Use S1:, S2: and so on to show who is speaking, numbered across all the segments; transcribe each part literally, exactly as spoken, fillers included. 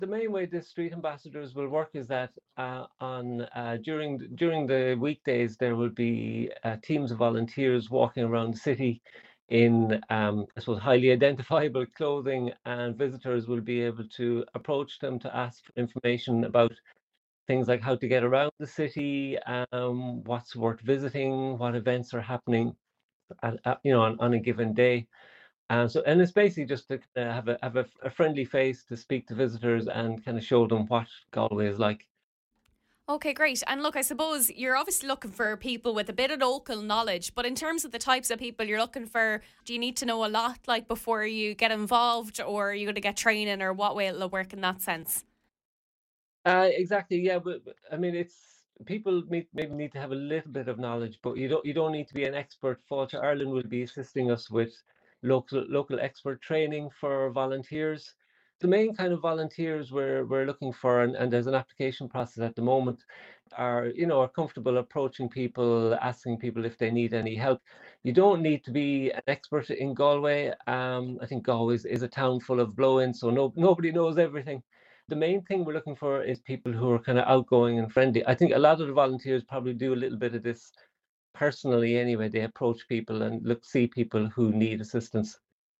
S1: The main way the street ambassadors will work is that uh, on uh, during during the weekdays there will be uh, teams of volunteers walking around the city in um, I suppose highly identifiable clothing, and visitors will be able to approach them to ask for information about things like how to get around the city, um, what's worth visiting, what events are happening at, at, you know on, on a given day. Um, so, and it's basically just to uh, have a have a, a friendly face to speak to visitors and kind of show them what Galway is like.
S2: Okay, great. And look, I suppose you're obviously looking for people with a bit of local knowledge, but in terms of the types of people you're looking for, do you need to know a lot like before you get involved, or are you going to get training, or what way it'll work in that sense?
S1: Uh, exactly, yeah. But, but I mean, it's people need, maybe need to have a little bit of knowledge, but you don't you don't need to be an expert. Fáilte Ireland will be assisting us with local local expert training for volunteers. The main kind of volunteers we're we're looking for, and, and there's an application process at the moment, are you know are comfortable approaching people, asking people if they need any help. You don't need to be an expert in Galway. Um, I think Galway is, is a town full of blow-ins, so no nobody knows everything. The main thing we're looking for is people who are kind of outgoing and friendly. I think a lot of the volunteers probably do a little bit of this personally anyway. They approach people and look see people who need assistance.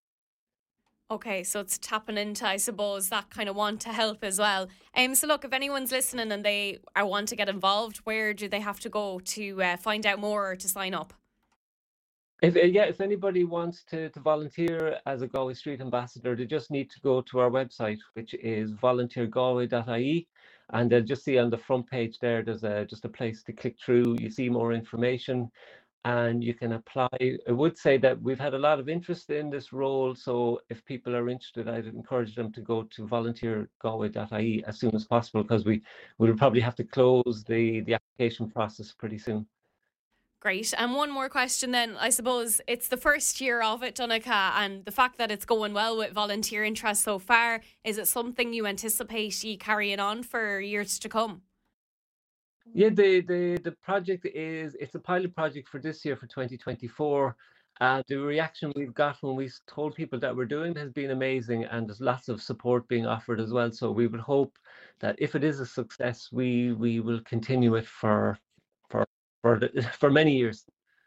S2: Okay, so it's tapping into, I suppose, that kind of want to help as well. Um, so look, if anyone's listening and they are want to get involved, where do they have to go to uh, find out more or to sign up?
S1: If uh, yeah, if anybody wants to to volunteer as a Galway Street Ambassador, they just need to go to our website, which is volunteer galway dot I E, and they'll just see on the front page there. There's a just a place to click through. You see more information, and you can apply. I would say that we've had a lot of interest in this role, so if people are interested, I'd encourage them to go to volunteer galway dot I E as soon as possible, because we will probably have to close the the application process pretty soon.
S2: Great. And one more question then. I suppose it's the first year of it, Donica, and the fact that it's going well with volunteer interest so far, is it something you anticipate you carrying on for years to come?
S1: Yeah, the the the project is it's a pilot project for this year for twenty twenty-four. Uh, the reaction we've got when we told people that we're doing it has been amazing, and there's lots of support being offered as well. So we would hope that if it is a success, we we will continue it for for for the, for many years.